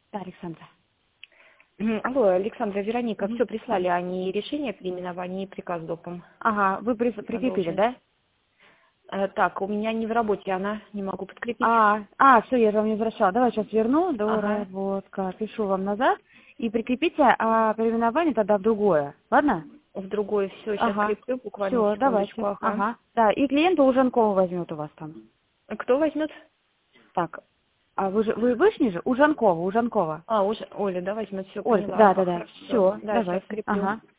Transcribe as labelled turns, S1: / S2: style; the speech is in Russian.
S1: Да, Александра.
S2: Алло, Александра, Вероника, все прислали они решение о переименовании и приказ допом.
S1: Ага, вы прикрепили, да?
S2: Так, у меня не в работе она, не могу подкрепить.
S1: Все, я же вам не возвращала. Давай сейчас верну, доработка. Пишу вам назад. И прикрепите переименование тогда в другое. Ладно?
S2: В другое все, сейчас креплю, буквально
S1: Все,
S2: секундочку.
S1: давайте. Да, и клиента у Жанкова возьмет у вас там.
S2: Кто возьмет?
S1: Так, а вы вышли же? У Жанкова.
S2: Оля, да, возьмет, все,
S1: Оль,
S2: поняла.
S1: да. Все,
S2: Да, сейчас
S1: давайте.
S2: креплю.